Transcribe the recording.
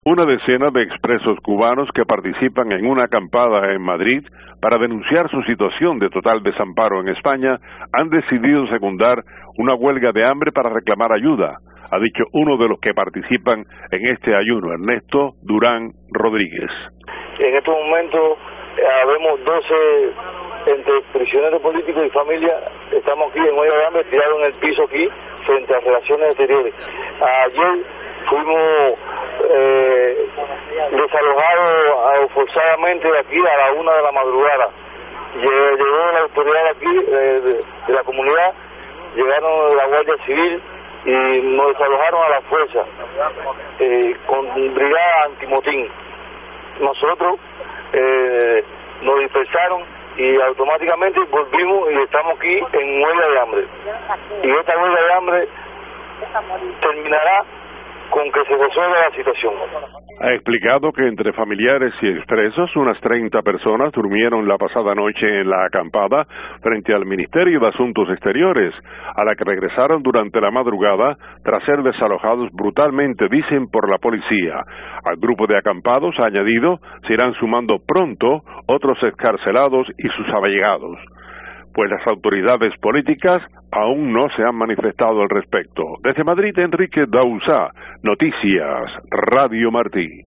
Una decena de expresos cubanos que participan en una acampada en Madrid para denunciar su situación de total desamparo en España han decidido secundar una huelga de hambre para reclamar ayuda, ha dicho uno de los que participan en este ayuno, Ernesto Durán Rodríguez. En estos momentos habemos 12 entre prisioneros políticos y familia. Estamos aquí en huelga de hambre, tirados en el piso aquí, frente a Relaciones Exteriores. Ayer fuimos desalojados forzadamente de aquí a la 1 de la madrugada. Llegó la autoridad aquí de la comunidad, llegaron de la Guardia Civil y nos desalojaron a la fuerza con brigada antimotín. Nosotros nos dispersaron y automáticamente volvimos y estamos aquí en huelga de hambre. Y esta huelga de hambre terminará con que se resuelva la situación. Ha explicado que entre familiares y expresos, unas 30 personas durmieron la pasada noche en la acampada frente al Ministerio de Asuntos Exteriores, a la que regresaron durante la madrugada tras ser desalojados brutalmente, dicen, por la policía. Al grupo de acampados, ha añadido, se irán sumando pronto otros excarcelados y sus allegados, pues las autoridades políticas aún no se han manifestado al respecto. Desde Madrid, Enrique Dauzá, Noticias Radio Martí.